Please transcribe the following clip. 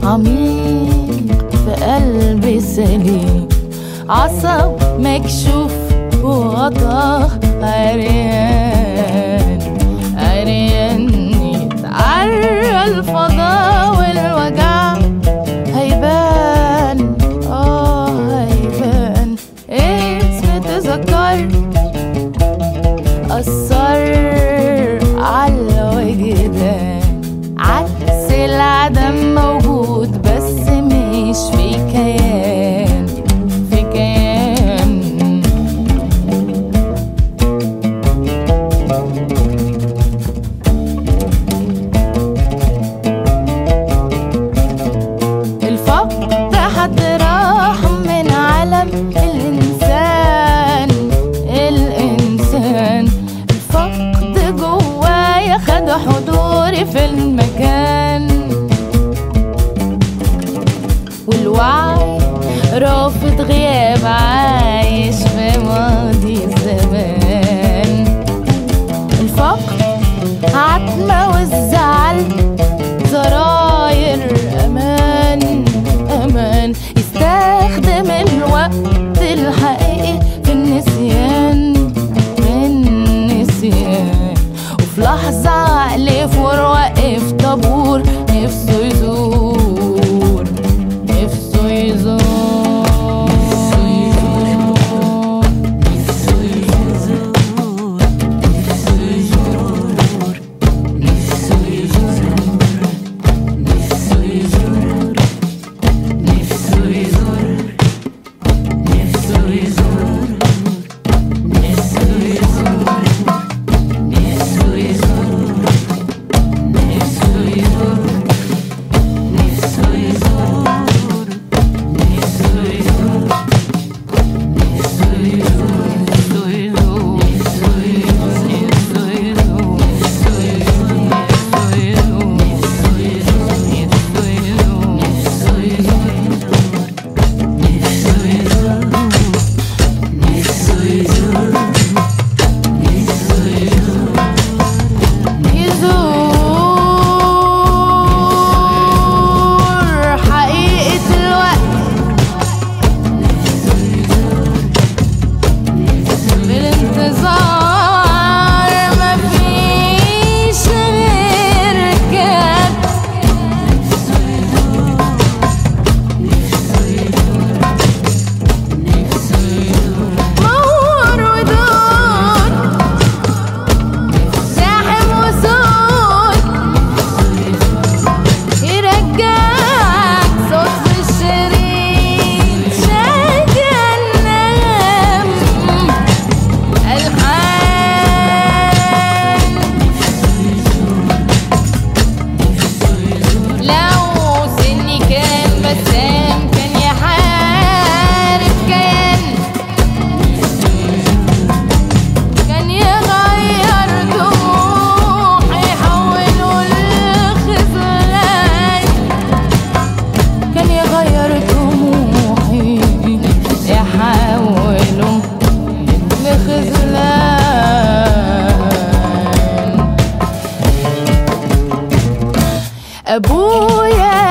عميق في قلبي سليم، عصب مكشوف وغطاه عريان، عريان يتعرى الفضا والوجع هيبان، هيبان. اسم تذكر أثر عالوجدان، عكس العدم موجود بس مش في كيان، في كيان. الفقد حد راح من عالم الإنسان، الإنسان. الفقد جوايا خد حضوري في المكان، والوعي رافض غياب عايش في ماضي الزمان. الفقر عتمة والزعل زراير أمان، أمان. يستخدم الوقت الحقيقي في النسيان، في النسيان. وفي لحظة عقلي فور واقف طابور نفسه يزور، نفسه يزور. أبويا